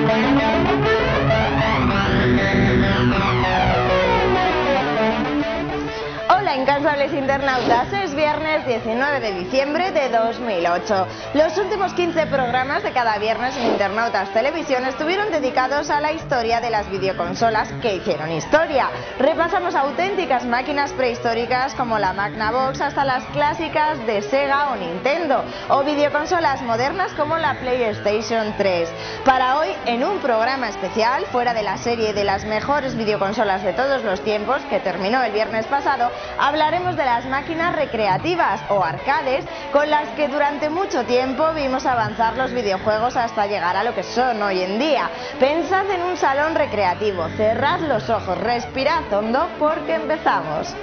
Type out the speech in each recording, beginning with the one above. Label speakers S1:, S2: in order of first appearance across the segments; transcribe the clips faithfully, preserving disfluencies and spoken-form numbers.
S1: Hola incansables internautas, es viernes diecinueve de diciembre de dos mil ocho. Los últimos quince programas de cada viernes en Internautas Televisión estuvieron dedicados a la historia de las videoconsolas que hicieron historia. Repasamos auténticas máquinas prehistóricas como la Magnavox hasta las clásicas de Sega o Nintendo, o videoconsolas modernas como la PlayStation tres. Para hoy, en un programa especial, fuera de la serie de las mejores videoconsolas de todos los tiempos, que terminó el viernes pasado, hablaremos de las máquinas recreativas o arcades con las que durante mucho tiempo vimos avanzar los videojuegos hasta llegar a lo que son hoy en día. Pensad en un salón recreativo, cerrad los ojos, respirad hondo porque empezamos.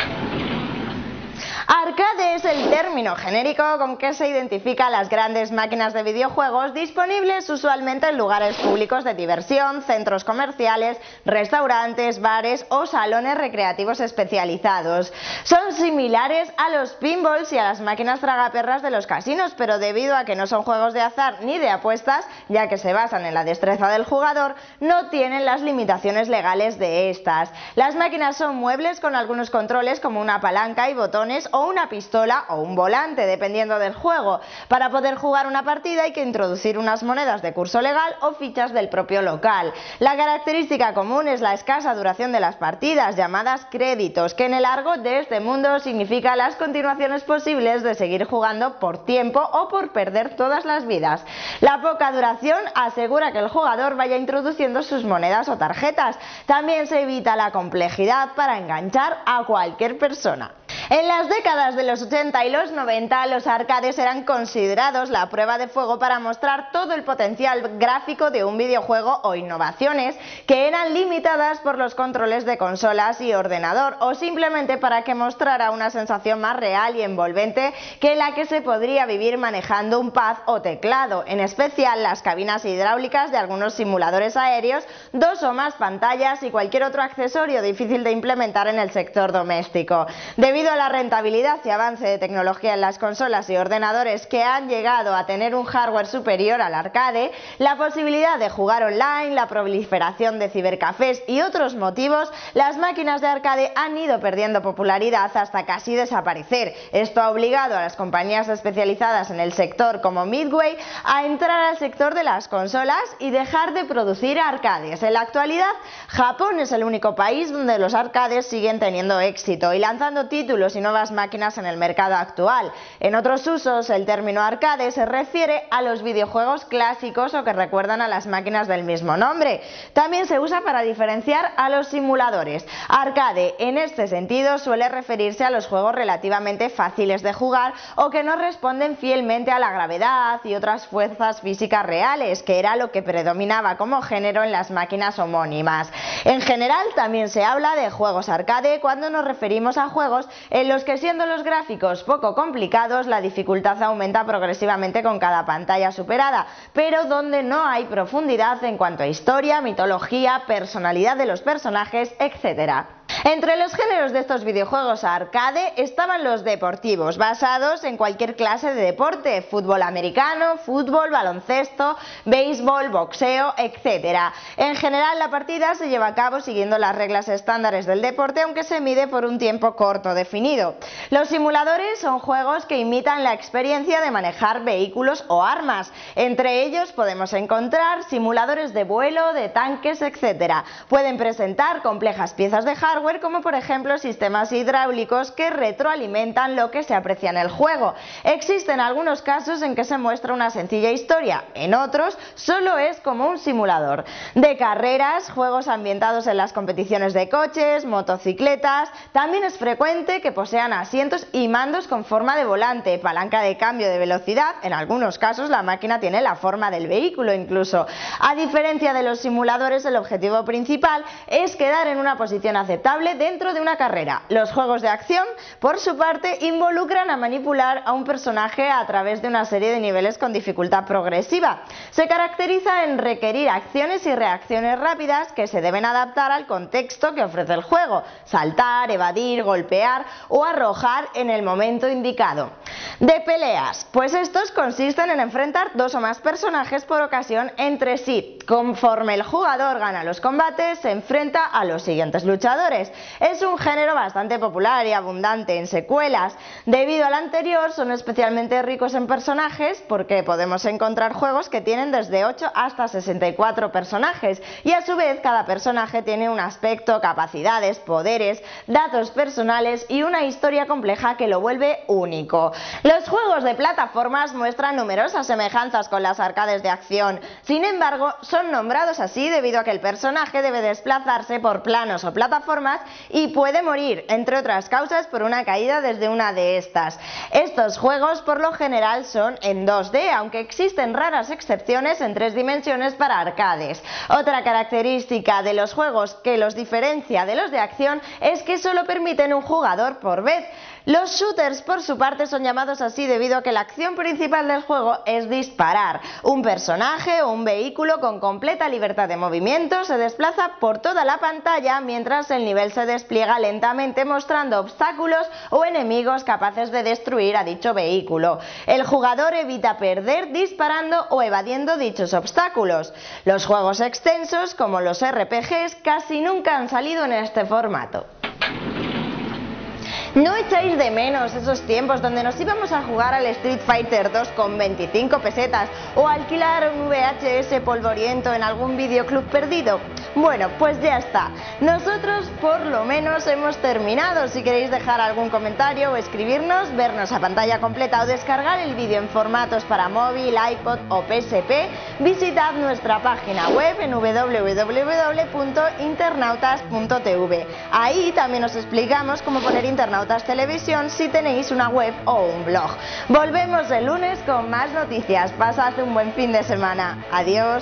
S1: Arcade es el término genérico con que se identifican las grandes máquinas de videojuegos disponibles usualmente en lugares públicos de diversión, centros comerciales, restaurantes, bares o salones recreativos especializados. Son similares a los pinballs y a las máquinas tragaperras de los casinos, pero debido a que no son juegos de azar ni de apuestas, ya que se basan en la destreza del jugador, no tienen las limitaciones legales de estas. Las máquinas son muebles con algunos controles como una palanca y botones o una pistola o un volante, dependiendo del juego. Para poder jugar una partida hay que introducir unas monedas de curso legal o fichas del propio local. La característica común es la escasa duración de las partidas, llamadas créditos, que en el argot de este mundo significa las continuaciones posibles de seguir jugando por tiempo o por perder todas las vidas. La poca duración asegura que el jugador vaya introduciendo sus monedas o tarjetas. También se evita la complejidad para enganchar a cualquier persona. En las décadas de los ochenta y los noventa, los arcades eran considerados la prueba de fuego para mostrar todo el potencial gráfico de un videojuego o innovaciones que eran limitadas por los controles de consolas y ordenador, o simplemente para que mostrara una sensación más real y envolvente que la que se podría vivir manejando un pad o teclado, en especial las cabinas hidráulicas de algunos simuladores aéreos, dos o más pantallas y cualquier otro accesorio difícil de implementar en el sector doméstico. Debido a la rentabilidad y avance de tecnología en las consolas y ordenadores que han llegado a tener un hardware superior al arcade, la posibilidad de jugar online, la proliferación de cibercafés y otros motivos, las máquinas de arcade han ido perdiendo popularidad hasta casi desaparecer. Esto ha obligado a las compañías especializadas en el sector como Midway a entrar al sector de las consolas y dejar de producir arcades. En la actualidad, Japón es el único país donde los arcades siguen teniendo éxito y lanzando títulos y nuevas máquinas en el mercado actual. En otros usos, el término arcade se refiere a los videojuegos clásicos o que recuerdan a las máquinas del mismo nombre. También se usa para diferenciar a los simuladores. Arcade, en este sentido, suele referirse a los juegos relativamente fáciles de jugar o que no responden fielmente a la gravedad y otras fuerzas físicas reales, que era lo que predominaba como género en las máquinas homónimas. En general, también se habla de juegos arcade cuando nos referimos a juegos en los que, siendo los gráficos poco complicados, la dificultad aumenta progresivamente con cada pantalla superada, pero donde no hay profundidad en cuanto a historia, mitología, personalidad de los personajes, etcétera. Entre los géneros de estos videojuegos arcade estaban los deportivos, basados en cualquier clase de deporte: fútbol americano, fútbol, baloncesto, béisbol, boxeo, etcétera. En general, la partida se lleva a cabo siguiendo las reglas estándares del deporte, aunque se mide por un tiempo corto definido. Los simuladores son juegos que imitan la experiencia de manejar vehículos o armas. Entre ellos podemos encontrar simuladores de vuelo, de tanques, etcétera. Pueden presentar complejas piezas de hardware, como por ejemplo sistemas hidráulicos que retroalimentan lo que se aprecia en el juego. Existen algunos casos en que se muestra una sencilla historia, en otros solo es como un simulador. De carreras, juegos ambientados en las competiciones de coches, motocicletas. También es frecuente que posean asientos y mandos con forma de volante, palanca de cambio de velocidad. En algunos casos la máquina tiene la forma del vehículo incluso. A diferencia de los simuladores, el objetivo principal es quedar en una posición aceptable jugable dentro de una carrera. Los juegos de acción, por su parte, involucran a manipular a un personaje a través de una serie de niveles con dificultad progresiva. Se caracteriza en requerir acciones y reacciones rápidas que se deben adaptar al contexto que ofrece el juego: saltar, evadir, golpear o arrojar en el momento indicado. De peleas, pues estos consisten en enfrentar dos o más personajes por ocasión entre sí. Conforme el jugador gana los combates, se enfrenta a los siguientes luchadores. Es un género bastante popular y abundante en secuelas. Debido al anterior, son especialmente ricos en personajes porque podemos encontrar juegos que tienen desde ocho hasta sesenta y cuatro personajes, y a su vez cada personaje tiene un aspecto, capacidades, poderes, datos personales y una historia compleja que lo vuelve único. Los juegos de plataformas muestran numerosas semejanzas con las arcades de acción. Sin embargo, son nombrados así debido a que el personaje debe desplazarse por planos o plataformas y puede morir, entre otras causas, por una caída desde una de estas. Estos juegos por lo general son en dos D, aunque existen raras excepciones en tres dimensiones para arcades. Otra característica de los juegos que los diferencia de los de acción es que solo permiten un jugador por vez. Los shooters, por su parte, son llamados así debido a que la acción principal del juego es disparar. Un personaje o un vehículo con completa libertad de movimiento se desplaza por toda la pantalla mientras el nivel se despliega lentamente, mostrando obstáculos o enemigos capaces de destruir a dicho vehículo. El jugador evita perder disparando o evadiendo dichos obstáculos. Los juegos extensos, como los R P Gs, casi nunca han salido en este formato. ¿No echáis de menos esos tiempos donde nos íbamos a jugar al Street Fighter dos con veinticinco pesetas o alquilar un V H S polvoriento en algún videoclub perdido? Bueno, pues ya está. Nosotros por lo menos hemos terminado. Si queréis dejar algún comentario o escribirnos, vernos a pantalla completa o descargar el vídeo en formatos para móvil, iPod o P S P, visitad nuestra página web en w w w punto internautas punto t v. Ahí también os explicamos cómo poner Internautas Televisión si tenéis una web o un blog. Volvemos el lunes con más noticias. Pasad un buen fin de semana. Adiós.